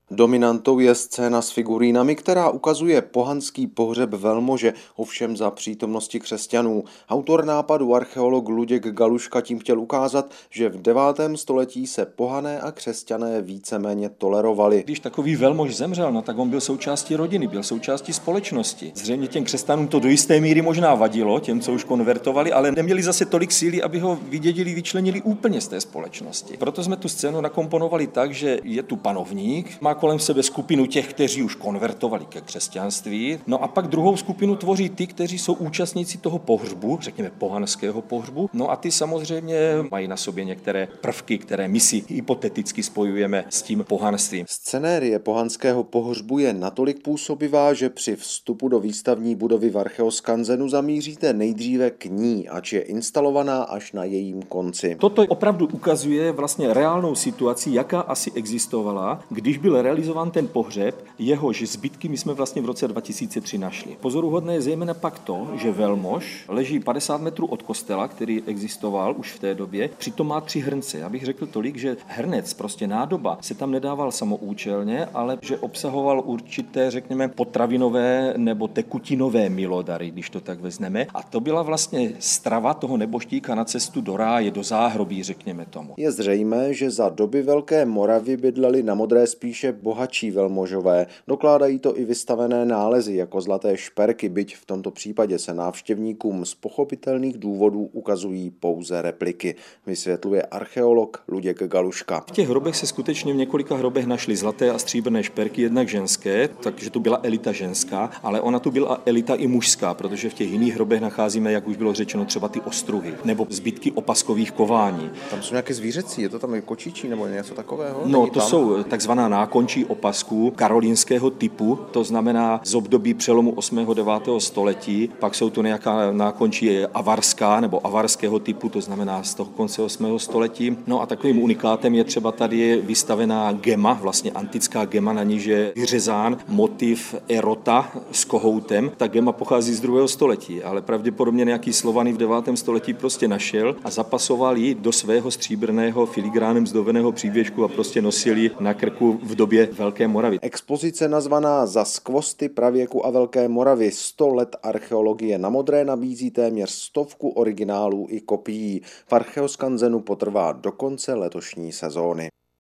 Dominantou je scéna s figurínami, která ukazuje pohanský pohřeb velmože, ovšem za přítomnosti křesťanů. Autor nápadu, archeolog Luděk Galuška, tím chtěl ukázat, že v 9. století se pohané a křesťané víceméně tolerovali. Když takový velmož zemřel, no tak on byl součástí rodiny, byl součástí společnosti. Zřejmě těm křesťanům to do jisté míry možná vadilo, těm, co už konvertovali, ale neměli zase tolik síly, aby ho vydědili, vyčlenili úplně z té společnosti. Proto jsme tu scénu nakomponovali tak, že je tu panovník, má kolem sebe skupinu těch, kteří už konvertovali ke křesťanství. No a pak druhou skupinu tvoří ty, kteří jsou účastníci toho pohřbu, řekněme pohanského pohřbu. No a ty samozřejmě mají na sobě některé prvky, které my si hypoteticky spojujeme s tím pohanstvím. Scenérie pohanského pohřbu je natolik působivá, že při vstupu do výstavní budovy v Archeoskanzenu zamíříte nejdříve k ní, ač je instalovaná až na jejím konci. Toto opravdu ukazuje vlastně reálnou situaci, jaká asi existovala, když byl realizován ten pohřeb, jehož zbytky my jsme vlastně v roce 2003 našli. Pozoruhodné je zejména pak to, že velmož leží 50 metrů od kostela, který existoval už v té době, přitom má 3 hrnce. Já bych řekl tolik, že hrnec, prostě nádoba, se tam nedával samoučelně, ale že obsahoval určité, řekněme, potravinové nebo tekutinové milodary, když to tak vezmeme. A to byla vlastně strava toho nebožtíka na cestu do ráje, do záhrobí, řekněme tomu. Je zřejmé, že za doby Velké Moravy bydleli na Modré spíše bohatší velmožové. Dokládají to i vystavené nálezy jako zlaté šperky, byť v tomto případě se návštěvníkům z pochopitelných důvodů ukazují pouze repliky, vysvětluje archeolog Luděk Galuška. V těch hrobech se skutečně v několika hrobech našly zlaté a stříbrné šperky, jednak ženské, takže to byla elita ženská, ale ona tu byla elita i mužská, protože v těch jiných hrobech nacházíme, jak už bylo řečeno, třeba ty ostruhy nebo zbytky opaskových kování. Tam jsou nějaké zvířecí, je to tam i kočičí nebo něco takového? No, to jsou takzvaná nákončí opasků karolínského typu, to znamená z období přelomu 8. a 9. století, pak jsou tu nějaká nákončí avarská nebo avarského typu, to znamená z toho konce 8. století. No a takovým unikátem je třeba tady vystavená gema, vlastně antická gema, na níž je vyřezán motiv erota s kohoutem. Ta gema pochází z 2. století, ale pravděpodobně nějaký Slovaný v 9. století prostě našel a zapasoval ji do svého stříbrného filigránem zdobeného přívěšku a prostě nosili na krku v době Velké Moravy. Expozice nazvaná Za skvosty pravěku a Velké Moravy 100 let archeologie na Modré nabízí téměř 100 originálů i kopií. V Archeoskanzenu potrvá do konce letošní sezóny.